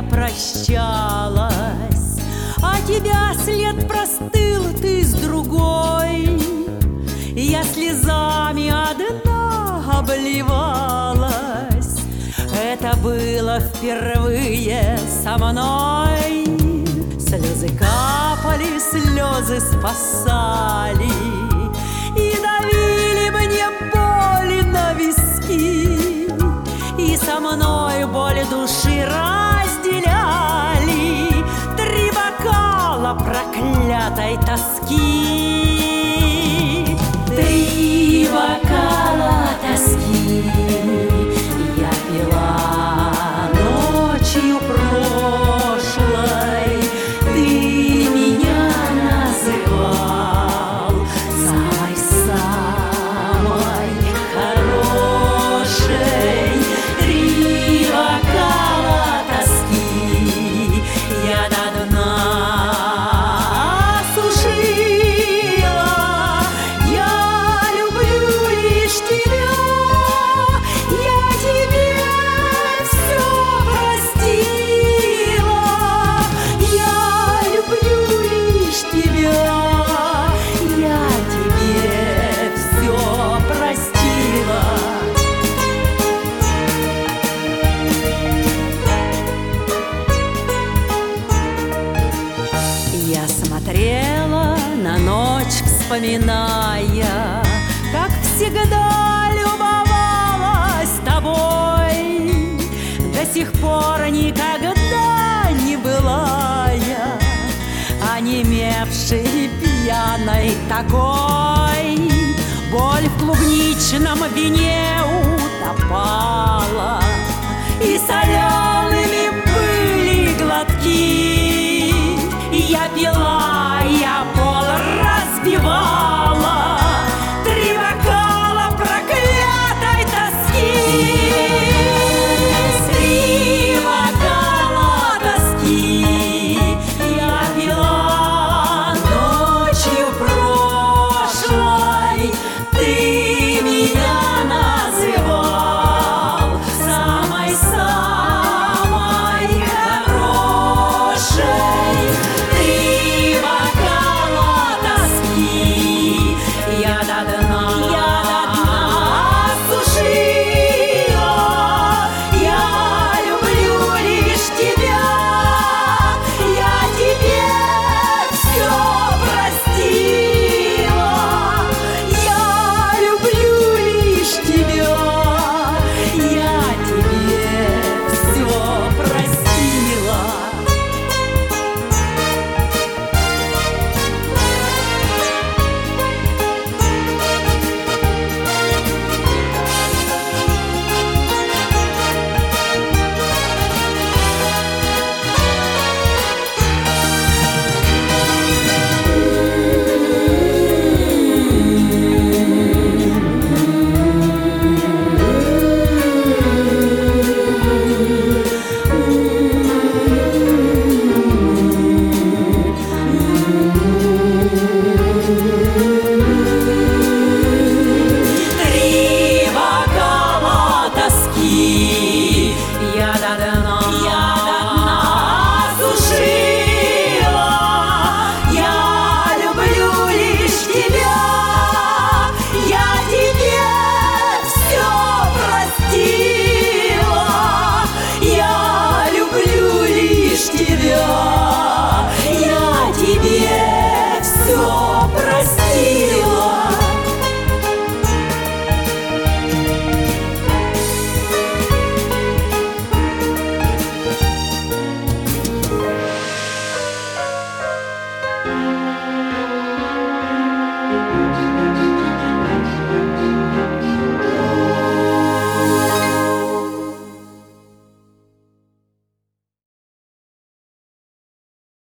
я прощалась, а тебя след простыл, ты с другой. Я слезами одна обливалась, это было впервые со мной. Слезы капали, слезы спасали и давили мне боли на виски, и со мной боль души разделяли 3 бокала проклятой тоски. 3 бокала тоски я пила ночью прошлой. Ты меня называл самой-самой хорошей. 3 бокала тоски я до дна осушила. Я люблю лишь тебя, я тебе все простила. Я люблю лишь тебя, я тебе все простила. Я смотрела на ночь, вспоминая, как всегда любовалась тобой. До сих пор никогда не была я онемевшей пьяной такой. Боль в клубничном вине утопала, и солеными были глотки. Я пила, я пол разбивала, 3 бокала проклятой тоски. 3 бокала тоски я пила ночью прошлой. Ты меня называл самой-самой хорошей. 3 бокала тоски я до дна осушила. Я люблю лишь тебя, я тебе все простила. Я люблю лишь тебя, я тебе все простила. простила.